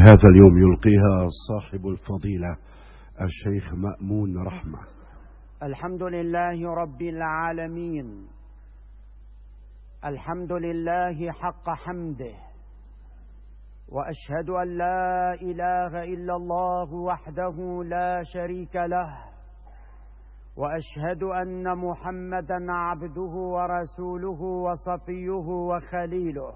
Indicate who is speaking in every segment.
Speaker 1: هذا اليوم يلقيها صاحب الفضيلة الشيخ مأمون رحمة.
Speaker 2: الحمد لله رب العالمين، الحمد لله حق حمده، وأشهد أن لا إله إلا الله وحده لا شريك له، وأشهد أن محمدا عبده ورسوله وصفيه وخليله.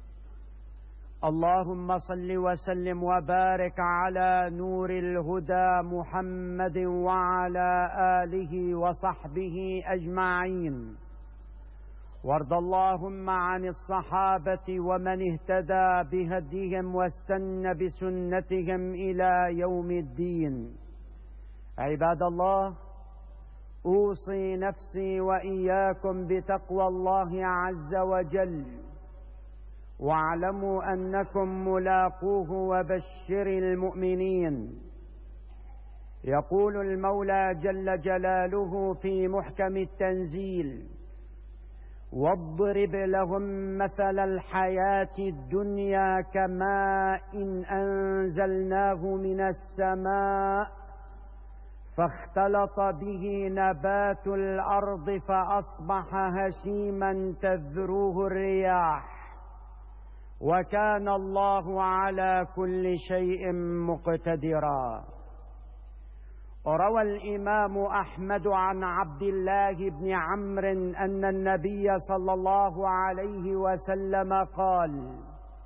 Speaker 2: اللهم صل وسلم وبارك على نور الهدى محمد وعلى آله وصحبه أجمعين، وارض اللهم عن الصحابة ومن اهتدى بهديهم واستنى بسنتهم إلى يوم الدين. عباد الله، أوصي نفسي وإياكم بتقوى الله عز وجل، واعلموا أنكم ملاقوه وبشر المؤمنين. يقول المولى جل جلاله في محكم التنزيل: واضرب لهم مثل الحياة الدنيا كماء إن أنزلناه من السماء فاختلط به نبات الأرض فأصبح هشيما تذروه الرياح، وكان الله على كل شيء مقتدرا. روى الإمام أحمد عن عبد الله بن عمرو أن النبي صلى الله عليه وسلم قال: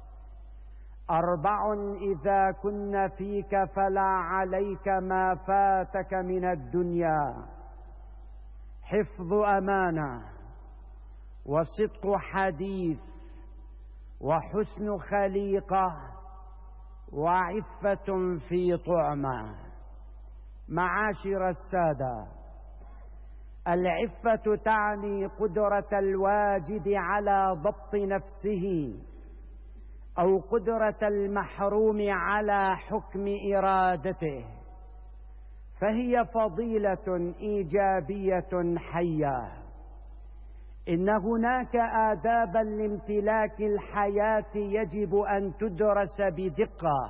Speaker 2: 4 إذا كن فيك فلا عليك ما فاتك من الدنيا: حفظ أمانة، وصدق حديث، وحسن خليقة، وعفة في طعمة. معاشر السادة، العفة تعني قدرة الواجد على ضبط نفسه، أو قدرة المحروم على حكم إرادته، فهي فضيلة إيجابية حية. إن هناك آدابا لامتلاك الحياة يجب أن تدرس بدقة،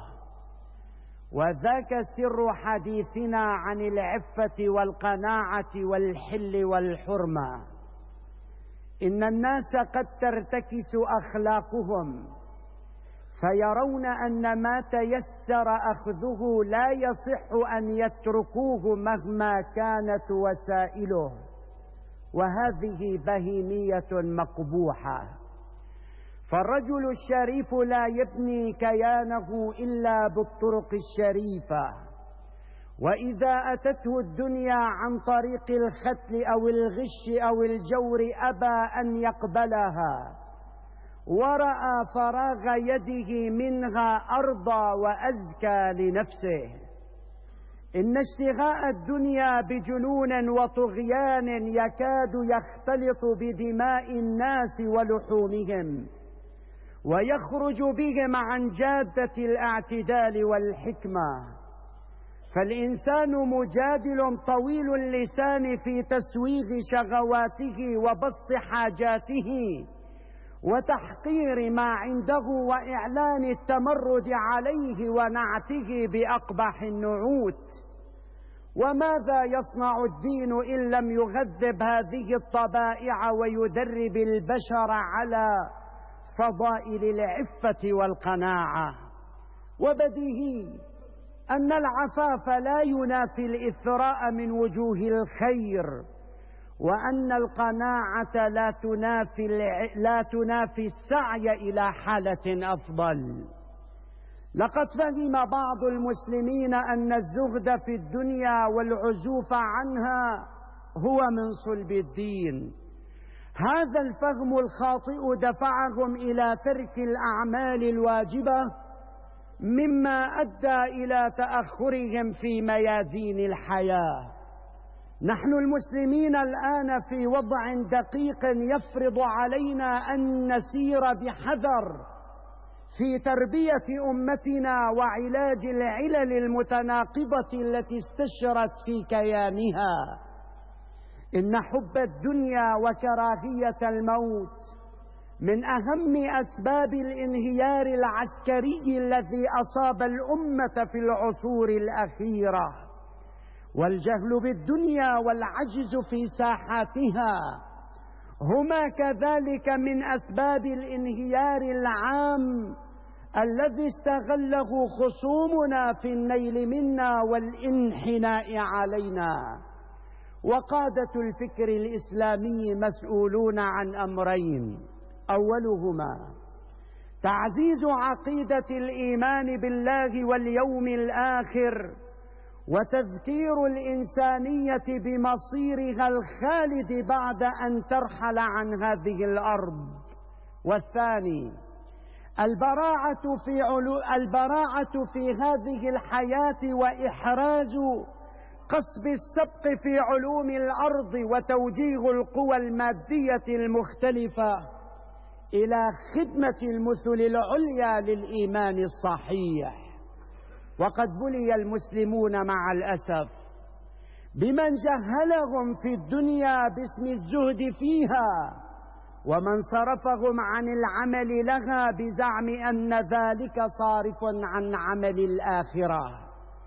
Speaker 2: وذاك سر حديثنا عن العفة والقناعة والحل والحرمة. إن الناس قد ترتكس أخلاقهم، فيرون أن ما تيسر أخذه لا يصح أن يتركوه مهما كانت وسائله، وهذه بهيمية مقبوحة. فالرجل الشريف لا يبني كيانه إلا بالطرق الشريفة، وإذا أتته الدنيا عن طريق الختل أو الغش أو الجور أبى أن يقبلها، ورأى فراغ يده منها أرضى وأزكى لنفسه. إن اشتغاء الدنيا بجنون وطغيان يكاد يختلط بدماء الناس ولحومهم، ويخرج بهم عن جادة الاعتدال والحكمة. فالإنسان مجادل طويل اللسان في تسويغ شهواته وبسط حاجاته وتحقير ما عنده وإعلان التمرد عليه ونعته بأقبح النعوت. وماذا يصنع الدين إن لم يغذب هذه الطبائع ويدرب البشر على فضائل العفة والقناعة؟ وبديهي أن العفاف لا ينافي الإثراء من وجوه الخير، وأن القناعة لا تنافي السعي إلى حالة أفضل. لقد فهم بعض المسلمين أن الزهد في الدنيا والعزوف عنها هو من صلب الدين. هذا الفهم الخاطئ دفعهم إلى ترك الأعمال الواجبة، مما أدى إلى تأخرهم في ميادين الحياة. نحن المسلمين الآن في وضع دقيق يفرض علينا أن نسير بحذر في تربية أمتنا وعلاج العلل المتناقضة التي استشرت في كيانها. إن حب الدنيا وكراهية الموت من أهم أسباب الانهيار العسكري الذي أصاب الأمة في العصور الأخيرة، والجهل بالدنيا والعجز في ساحاتها هما كذلك من أسباب الانهيار العام الذي استغله خصومنا في النيل منا والانحناء علينا. وقادة الفكر الإسلامي مسؤولون عن أمرين: أولهما تعزيز عقيدة الإيمان بالله واليوم الآخر وتذكير الإنسانية بمصيرها الخالد بعد أن ترحل عن هذه الأرض. والثاني البراعة في هذه الحياة وإحراز قصب السبق في علوم الأرض وتوجيه القوى المادية المختلفة إلى خدمة المثل العليا للإيمان الصحيح. وقد بلي المسلمون مع الأسف بمن جهلهم في الدنيا باسم الزهد فيها، ومن صرفهم عن العمل لها بزعم أن ذلك صارف عن عمل الآخرة.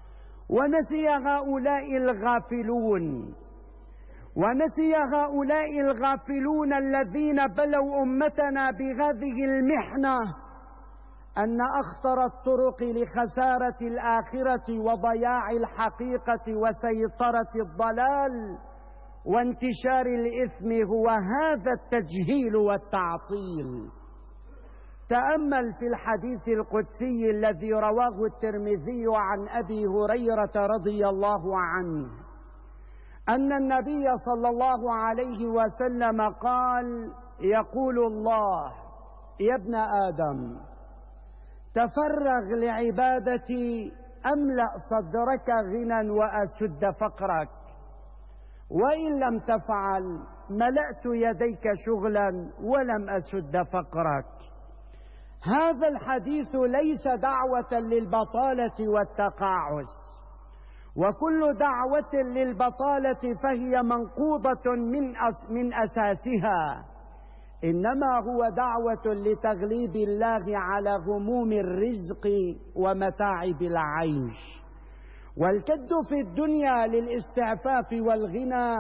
Speaker 2: ونسي هؤلاء الغافلون الذين بلوا أمتنا بهذه المحنة أن أخطر الطرق لخسارة الآخرة وضياع الحقيقة وسيطرة الضلال وانتشار الإثم هو هذا التجهيل والتعطيل. تأمل في الحديث القدسي الذي رواه الترمذي عن أبي هريرة رضي الله عنه أن النبي صلى الله عليه وسلم قال: يقول الله: يا ابن آدم، تفرغ لعبادتي أملأ صدرك غنى وأسد فقرك، وإن لم تفعل ملأت يديك شغلا ولم أسد فقرك. هذا الحديث ليس دعوة للبطالة والتقاعس، وكل دعوة للبطالة فهي منقوضة من أساسها، إنما هو دعوة لتغليب الله على هموم الرزق ومتاعب العيش. والكد في الدنيا للاستعفاف والغنى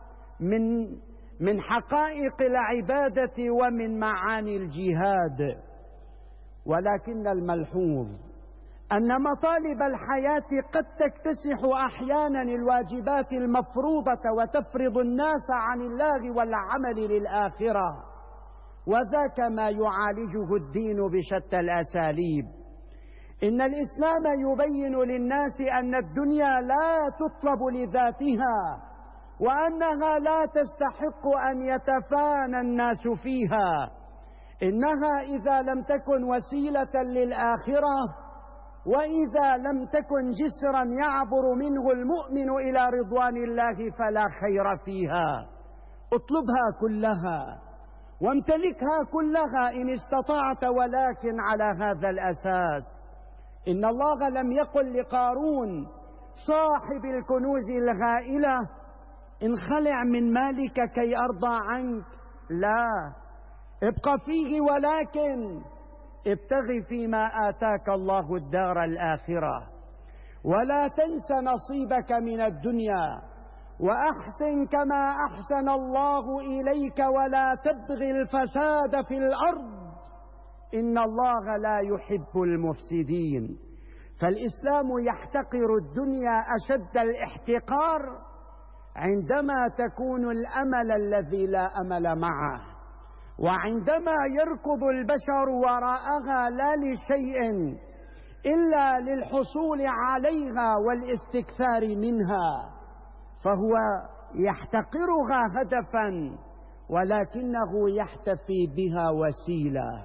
Speaker 2: من حقائق العبادة ومن معاني الجهاد. ولكن الملحوظ أن مطالب الحياة قد تكتسح أحيانا الواجبات المفروضة وتفرض الناس عن الله والعمل للآخرة، وذاك ما يعالجه الدين بشتى الأساليب. إن الإسلام يبين للناس أن الدنيا لا تطلب لذاتها، وأنها لا تستحق أن يتفانى الناس فيها، إنها إذا لم تكن وسيلة للآخرة وإذا لم تكن جسرا يعبر منه المؤمن إلى رضوان الله فلا خير فيها. اطلبها كلها وامتلكها كلها إن استطعت، ولكن على هذا الأساس. إن الله لم يقل لقارون صاحب الكنوز الهائلة: انخلع من مالك كي أرضى عنك، لا، ابق فيه، ولكن ابتغ فيما آتاك الله الدار الآخرة، ولا تنس نصيبك من الدنيا، وأحسن كما أحسن الله إليك، ولا تبغ الفساد في الأرض، إن الله لا يحب المفسدين. فالإسلام يحتقر الدنيا أشد الاحتقار عندما تكون الأمل الذي لا أمل معه، وعندما يركض البشر وراءها لا لشيء إلا للحصول عليها والاستكثار منها، فهو يحتقرها هدفا ولكنه يحتفي بها وسيلة.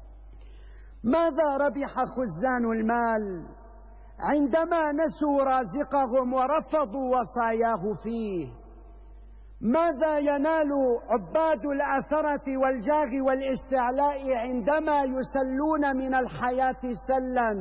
Speaker 2: ماذا ربح خزان المال عندما نسوا رازقهم ورفضوا وصاياه فيه؟ ماذا ينال عباد الأثرة والجاه والاستعلاء عندما يسلون من الحياة سلا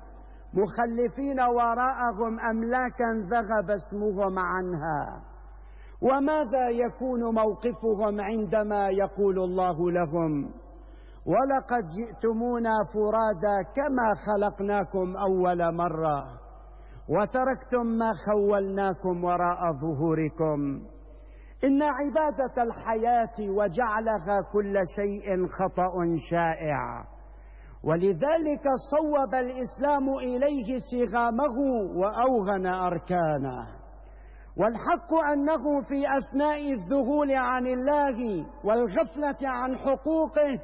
Speaker 2: مخلفين وراءهم أملاكا ذهب اسمهم عنها؟ وماذا يكون موقفهم عندما يقول الله لهم: ولقد جئتمونا فرادا كما خلقناكم أول مرة وتركتم ما خولناكم وراء ظهوركم. إن عبادة الحياة وجعلها كل شيء خطأ شائع، ولذلك صوب الإسلام إليه صغامه وأوغن أركانه. والحق أنه في أثناء الذهول عن الله والغفلة عن حقوقه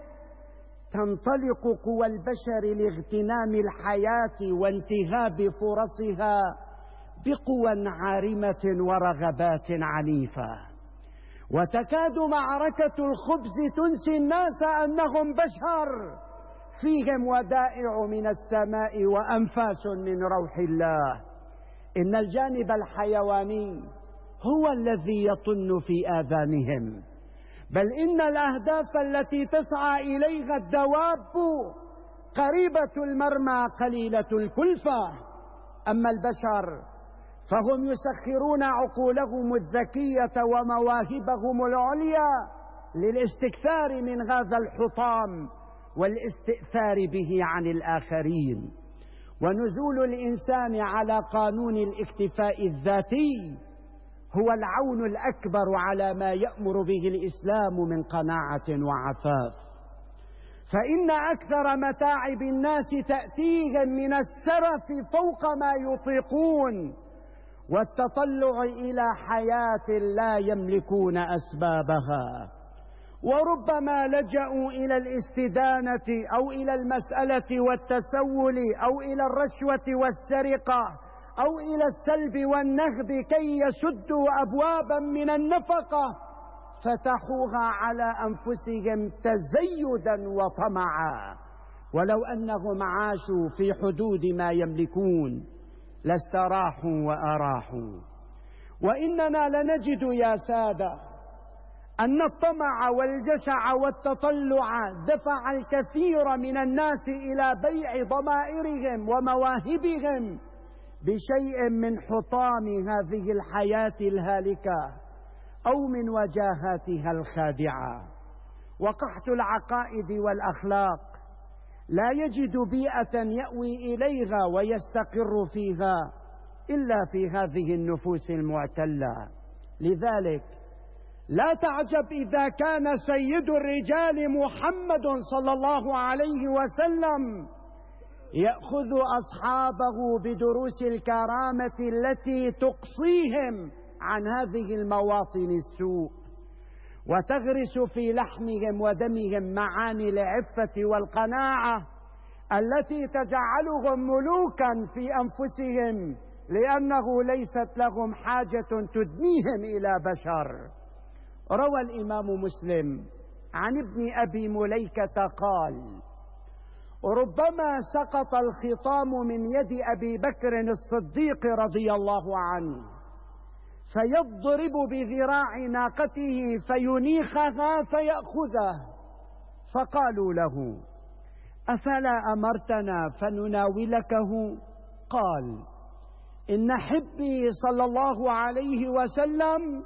Speaker 2: تنطلق قوى البشر لاغتنام الحياة وانتهاب فرصها بقوى عارمة ورغبات عنيفة، وتكاد معركة الخبز تنسي الناس أنهم بشر فيهم ودائع من السماء وأنفاس من روح الله. إن الجانب الحيواني هو الذي يطن في آذانهم، بل إن الأهداف التي تسعى إليها الدواب قريبة المرمى قليلة الكلفة. أما البشر فهم يسخرون عقولهم الذكية ومواهبهم العليا للاستكثار من هذا الحطام والاستئثار به عن الآخرين. ونزول الإنسان على قانون الاكتفاء الذاتي هو العون الأكبر على ما يأمر به الإسلام من قناعة وعفاف. فإن أكثر متاعب الناس تأتيهم من السرف فوق ما يطيقون والتطلع إلى حياة لا يملكون أسبابها، وربما لجأوا إلى الاستدانة أو إلى المسألة والتسول أو إلى الرشوة والسرقة أو إلى السلب والنهب كي يسدوا أبوابا من النفقة فتحوها على أنفسهم تزيدا وطمعا. ولو أنهم عاشوا في حدود ما يملكون لاستراحوا وأراحوا. وإننا لنجد يا سادة أن الطمع والجشع والتطلع دفع الكثير من الناس إلى بيع ضمائرهم ومواهبهم بشيء من حطام هذه الحياة الهالكة أو من وجاهاتها الخادعة. وقحط العقائد والأخلاق لا يجد بيئة يأوي إليها ويستقر فيها إلا في هذه النفوس المعتلة. لذلك لا تعجب إذا كان سيد الرجال محمد صلى الله عليه وسلم يأخذ أصحابه بدروس الكرامة التي تقصيهم عن هذه المواطن السوء وتغرس في لحمهم ودمهم معاني العفة والقناعة التي تجعلهم ملوكا في أنفسهم، لأنه ليست لهم حاجة تدنيهم إلى بشر. روى الإمام مسلم عن ابن أبي مليكة قال: ربما سقط الخطام من يد أبي بكر الصديق رضي الله عنه فيضرب بذراع ناقته فينيخها فيأخذه، فقالوا له: أفلا أمرتنا فنناولكه؟ قال: إن حبي صلى الله عليه وسلم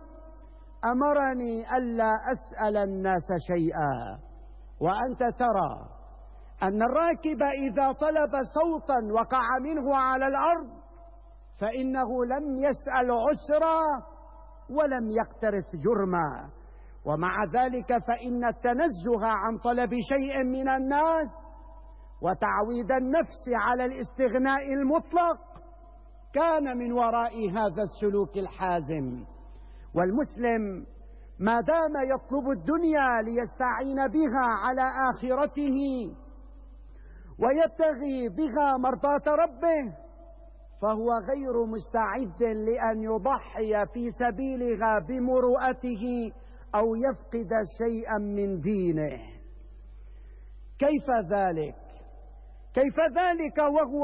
Speaker 2: أمرني ألا أسأل الناس شيئا، وأنت ترى أن الراكب إذا طلب صوتا وقع منه على الأرض فإنه لم يسأل عسرا ولم يقترف جرما. ومع ذلك فإن التنزه عن طلب شيء من الناس وتعويد النفس على الاستغناء المطلق كان من وراء هذا السلوك الحازم. والمسلم ما دام يطلب الدنيا ليستعين بها على آخرته ويبتغي بها مرضاة ربه فهو غير مستعد لأن يضحي في سبيلها بمروءته أو يفقد شيئا من دينه. كيف ذلك؟ كيف ذلك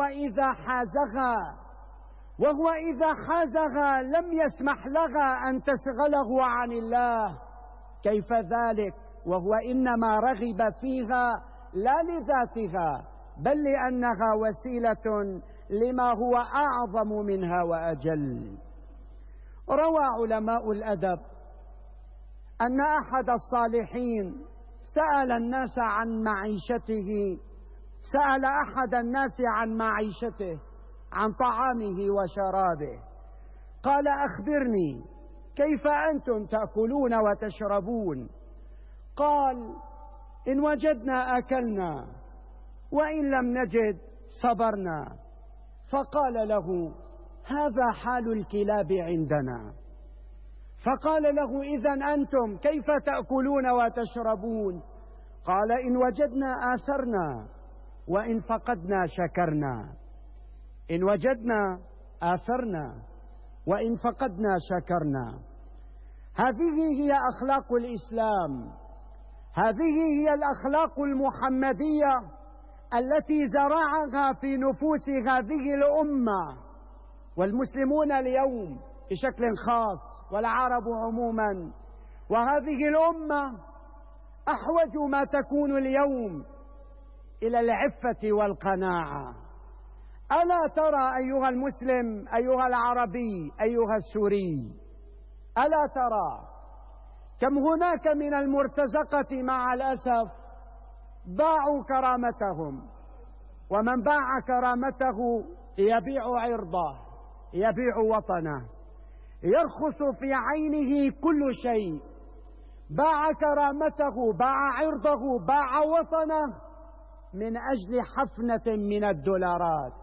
Speaker 2: وهو إذا حازها لم يسمح لها أن تشغله عن الله؟ كيف ذلك وهو إنما رغب فيها لا لذاتها بل لأنها وسيلة لما هو أعظم منها وأجل؟ روى علماء الأدب أن أحد الصالحين سأل الناس عن معيشته، سأل أحد الناس عن معيشته، عن طعامه وشرابه، قال: أخبرني كيف أنتم تأكلون وتشربون؟ قال: إن وجدنا أكلنا، وإن لم نجد صبرنا. فقال له: هذا حال الكلاب عندنا. فقال له: إذن أنتم كيف تأكلون وتشربون؟ قال: إن وجدنا آثرنا، وإن فقدنا شكرنا. إن وجدنا آثرنا، وإن فقدنا شكرنا. هذه هي أخلاق الإسلام، هذه هي الأخلاق المحمدية التي زرعها في نفوس هذه الأمة. والمسلمون اليوم بشكل خاص، والعرب عموما، وهذه الأمة أحوج ما تكون اليوم إلى العفة والقناعة. ألا ترى أيها المسلم، أيها العربي، أيها السوري، ألا ترى كم هناك من المرتزقة مع الأسف باعوا كرامتهم، ومن باع كرامته يبيع عرضه، يبيع وطنه، يرخص في عينه كل شيء. باع كرامته، باع عرضه، باع وطنه من أجل حفنة من الدولارات.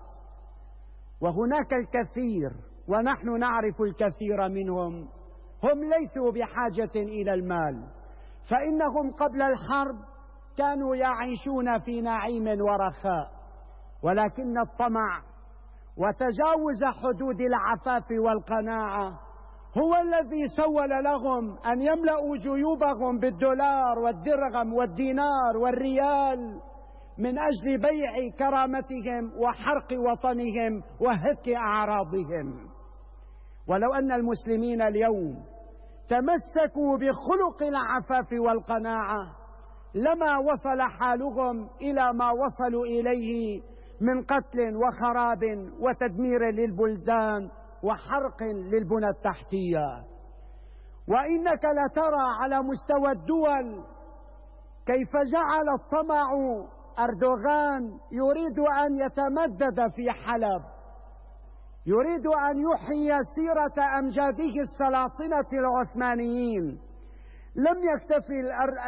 Speaker 2: وهناك الكثير، ونحن نعرف الكثير منهم، هم ليسوا بحاجة إلى المال، فإنهم قبل الحرب كانوا يعيشون في نعيم ورخاء، ولكن الطمع وتجاوز حدود العفاف والقناعة هو الذي سول لهم أن يملأوا جيوبهم بالدولار والدرهم والدينار والريال من أجل بيع كرامتهم وحرق وطنهم وهتك أعراضهم. ولو أن المسلمين اليوم تمسكوا بخلق العفاف والقناعة لما وصل حالهم إلى ما وصلوا إليه من قتل وخراب وتدمير للبلدان وحرق للبنى التحتية. وإنك لترى على مستوى الدول كيف جعل الطمع أردوغان يريد أن يتمدد في حلب، يريد أن يحيي سيرة أمجاده السلاطنة العثمانيين. لم يكتفي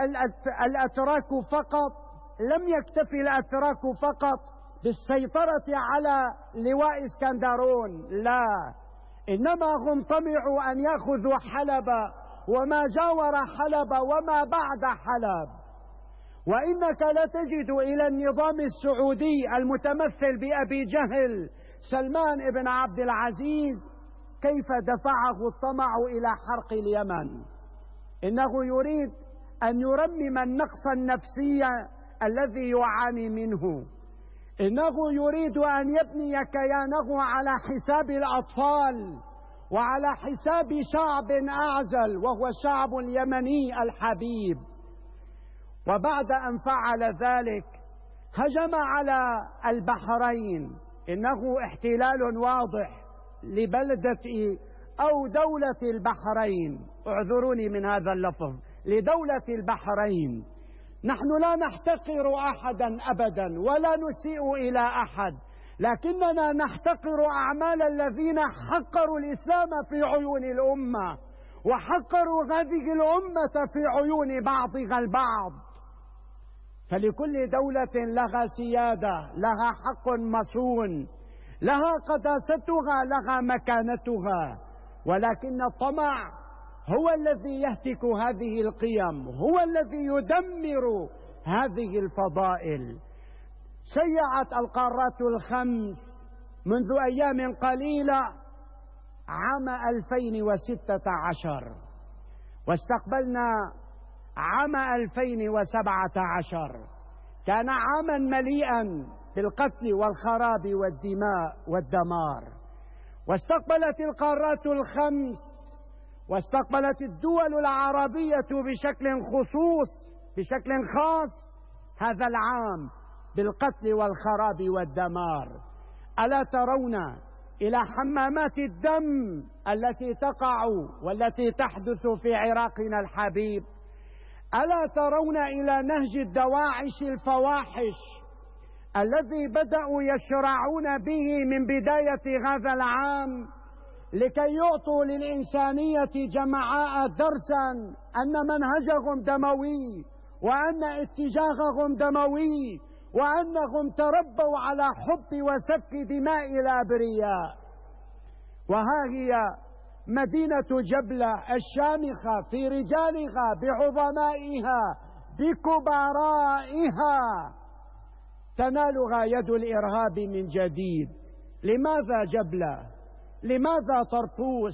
Speaker 2: الأتراك فقط بالسيطرة على لواء اسكندرون، لا، إنما هم طمعوا أن يأخذوا حلب وما جاور حلب وما بعد حلب. وإنك لتجد إلى النظام السعودي المتمثل بأبي جهل سلمان بن عبد العزيز كيف دفعه الطمع إلى حرق اليمن. إنه يريد أن يرمم النقص النفسي الذي يعاني منه، إنه يريد أن يبني كيانه على حساب الأطفال وعلى حساب شعب أعزل وهو الشعب اليمني الحبيب. وبعد أن فعل ذلك هجم على البحرين. إنه احتلال واضح لبلدة أو دولة البحرين، اعذروني من هذا اللفظ، لدولة البحرين. نحن لا نحتقر أحدا أبدا ولا نسيء إلى أحد، لكننا نحتقر أعمال الذين حقروا الإسلام في عيون الأمة وحقروا هذه الأمة في عيون بعضها البعض. فلكل دولة لها سيادة، لها حق مصون، لها قداستها، لها مكانتها، ولكن الطمع هو الذي يهتك هذه القيم، هو الذي يدمر هذه الفضائل. شيعت القارات الخمس منذ أيام قليلة عام 2016، واستقبلنا عام 2017. كان عاما مليئا بالقتل والخراب والدماء والدمار. واستقبلت القارات الخمس واستقبلت الدول العربية بشكل خاص هذا العام بالقتل والخراب والدمار. ألا ترون إلى حمامات الدم التي تقع والتي تحدث في عراقنا الحبيب؟ ألا ترون إلى نهج الدواعش الفواحش الذي بدأوا يشرعون به من بداية هذا العام لكي يعطوا للإنسانية جمعاء درسا أن منهجهم دموي، وأن اتجاههم دموي، وأنهم تربوا على حب وسفك دماء الأبرياء. وها هي مدينة جبلة الشامخة في رجالها بعظمائها بكبرائها تنالها يد الإرهاب من جديد. لماذا جبلة؟ لماذا طرطوس؟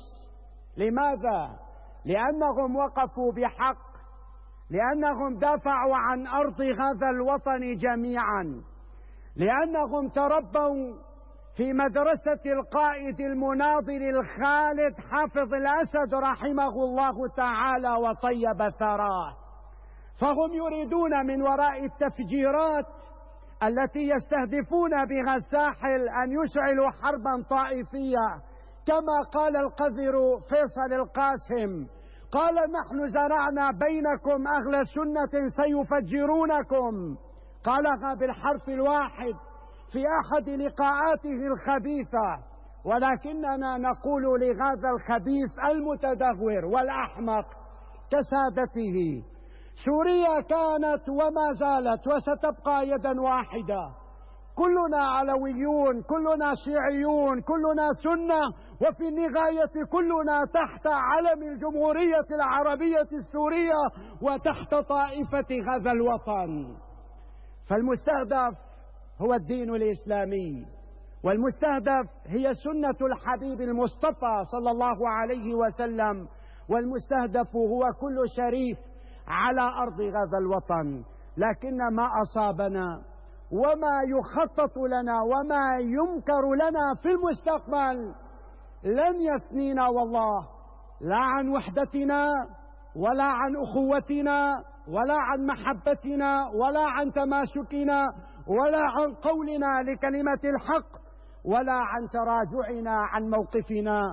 Speaker 2: لماذا؟ لأنهم وقفوا بحق، لأنهم دافعوا عن أرض هذا الوطن جميعا، لأنهم تربوا في مدرسة القائد المناضل الخالد حافظ الأسد رحمه الله تعالى وطيب ثراه. فهم يريدون من وراء التفجيرات التي يستهدفون بها الساحل أن يشعلوا حربا طائفية، كما قال القذر فيصل القاسم، قال: نحن زرعنا بينكم أهل سنة سيفجرونكم. قالها بالحرف الواحد في أحد لقاءاته الخبيثة، ولكننا نقول لهذا الخبيث المتدهور والأحمق كسادته: سوريا كانت وما زالت وستبقى يدا واحدة، كلنا علويون، كلنا شيعيون، كلنا سنة، وفي النهاية كلنا تحت علم الجمهورية العربية السورية وتحت طائفة هذا الوطن. فالمستهدف هو الدين الإسلامي، والمستهدف هي سنة الحبيب المصطفى صلى الله عليه وسلم، والمستهدف هو كل شريف على أرض هذا الوطن. لكن ما أصابنا وما يخطط لنا وما يمكر لنا في المستقبل لن يثنينا والله، لا عن وحدتنا ولا عن أخوتنا ولا عن محبتنا ولا عن تماسكنا ولا عن قولنا لكلمة الحق ولا عن تراجعنا عن موقفنا،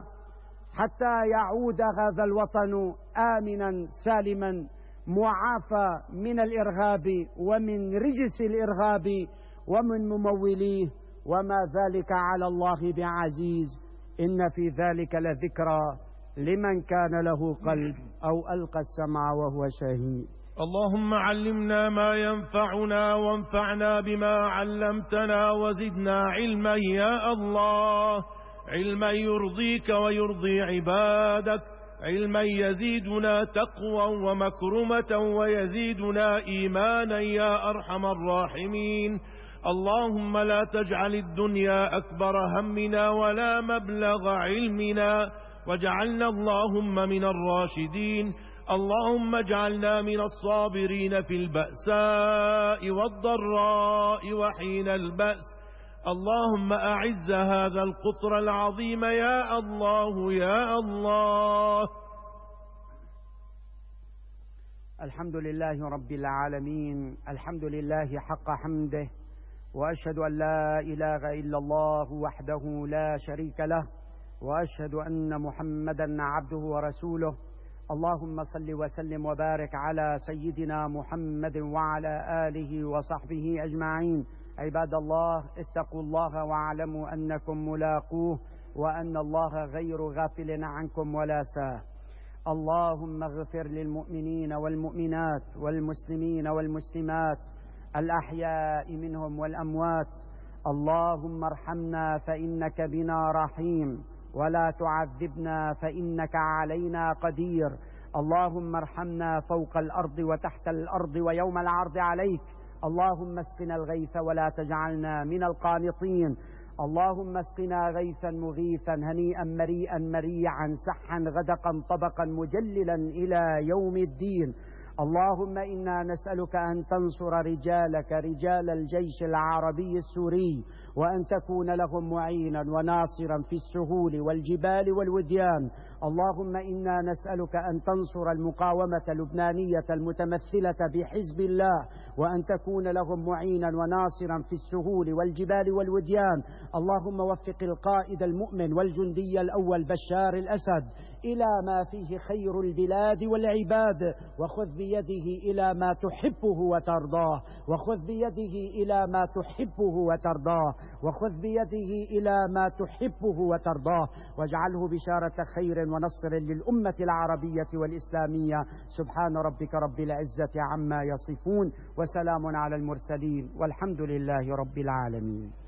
Speaker 2: حتى يعود هذا الوطن آمنا سالما معافى من الإرهاب ومن رجس الإرهاب ومن مموليه، وما ذلك على الله بعزيز. إن في ذلك لذكرى لمن كان له قلب أو ألقى السمع وهو شهيد.
Speaker 3: اللهم علمنا ما ينفعنا وانفعنا بما علمتنا وزدنا علما يا الله، علما يرضيك ويرضي عبادك، علما يزيدنا تقوى ومكرمة ويزيدنا إيمانا يا أرحم الراحمين. اللهم لا تجعل الدنيا أكبر همنا ولا مبلغ علمنا، واجعلنا اللهم من الراشدين. اللهم اجعلنا من الصابرين في البأساء والضراء وحين البأس. اللهم أعز هذا القطر العظيم يا الله يا الله.
Speaker 2: الحمد لله رب العالمين، الحمد لله حق حمده، وأشهد أن لا إله إلا الله وحده لا شريك له، وأشهد أن محمدا عبده ورسوله. اللهم صل وسلم وبارك على سيدنا محمد وعلى آله وصحبه أجمعين. عباد الله، اتقوا الله واعلموا أنكم ملاقوه، وأن الله غير غافل عنكم ولا ساه. اللهم اغفر للمؤمنين والمؤمنات والمسلمين والمسلمات الأحياء منهم والأموات. اللهم ارحمنا فإنك بنا رحيم، ولا تعذبنا فإنك علينا قدير. اللهم ارحمنا فوق الأرض وتحت الأرض ويوم العرض عليك. اللهم اسقنا الغيث ولا تجعلنا من القانطين. اللهم اسقنا غيثا مغيثا هنيئا مريئا مريعا سحا غدقا طبقا مجللا إلى يوم الدين. اللهم إنا نسألك أن تنصر رجالك رجال الجيش العربي السوري وأن تكون لهم معينا وناصرا في السهول والجبال والوديان. اللهم إنا نسألك أن تنصر المقاومة اللبنانية المتمثلة بحزب الله، وأن تكون لهم معينا وناصرا في السهول والجبال والوديان. اللهم وفق القائد المؤمن والجندي الأول بشار الأسد إلى ما فيه خير البلاد والعباد، وخذ بيده إلى ما تحبه وترضاه، وخذ بيده إلى ما تحبه وترضاه، وخذ بيده إلى ما تحبه وترضاه، واجعله بشارة خير ونصر للأمة العربية والإسلامية. سبحان ربك رب العزة عما يصفون، وسلام على المرسلين، والحمد لله رب العالمين.